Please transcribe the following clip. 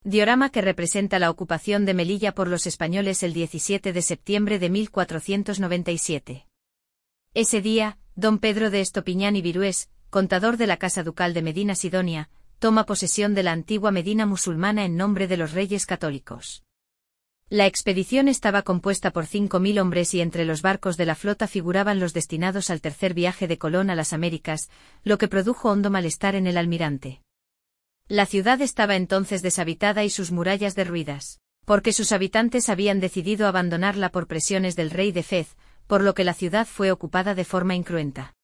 Diorama que representa la ocupación de Melilla por los españoles el 17 de septiembre de 1497. Ese día, don Pedro de Estopiñán y Virués, contador de la Casa Ducal de Medina Sidonia, toma posesión de la antigua Medina musulmana en nombre de los reyes católicos. La expedición estaba compuesta por 5.000 hombres y entre los barcos de la flota figuraban los destinados al tercer viaje de Colón a las Américas, lo que produjo hondo malestar en el almirante. La ciudad estaba entonces deshabitada y sus murallas derruidas, porque sus habitantes habían decidido abandonarla por presiones del rey de Fez, por lo que la ciudad fue ocupada de forma incruenta.